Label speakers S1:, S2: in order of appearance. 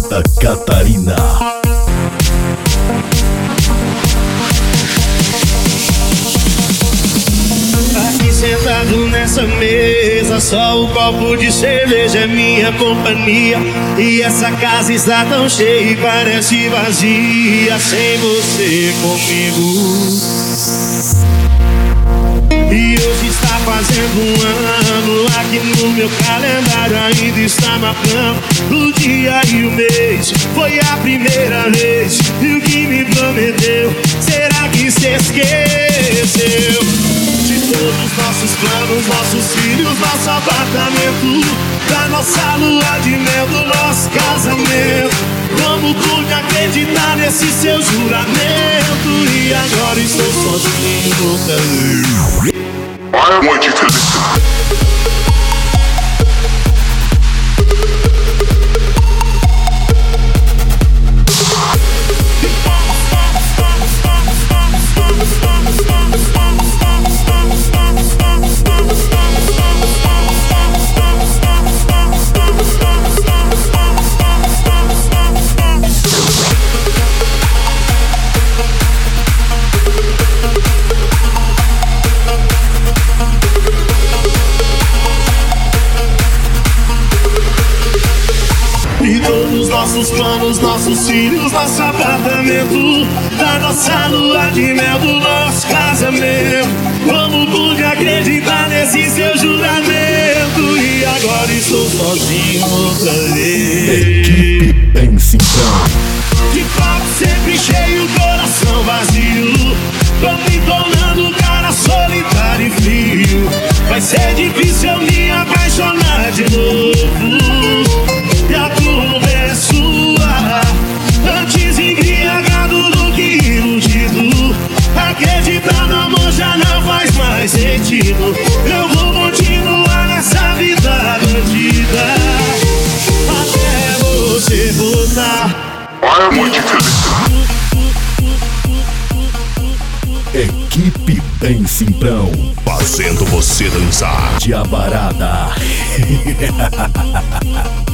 S1: Santa Catarina.
S2: Aqui sentado nessa mesa, só o copo de cerveja é minha companhia. E essa casa está tão cheia e parece vazia sem você comigo. E hoje está fazendo um ano, aqui no meu calendário ainda está marcando o dia e o mês. Foi a primeira vez, e o que me prometeu, será que se esqueceu? De todos os nossos planos, nossos filhos, nosso apartamento, da nossa lua de mel, do nosso casamento. Como pude acreditar nesse seu juramento? E agora estou sozinho outra vez.
S3: I want you to listen.
S2: E todos os nossos planos, nossos filhos, nosso apartamento, da nossa lua de mel, do nosso casamento. Como pude acreditar nesse seu juramento? E agora estou sozinho outra vez.
S1: Equipe Pense então.
S2: De copo sempre cheio, coração vazio. Tô me tornando um cara solitário e frio. Vai ser difícil eu me apaixonar de novo. E a culpa é sua. Antes embriagado do que iludido. Acreditar no amor já não faz mais sentido. Eu vou continuar nessa vida bandida até você voltar.
S3: I want you to listen.
S1: Equipe Bem Simprão,
S4: fazendo você dançar.
S1: Diabarada.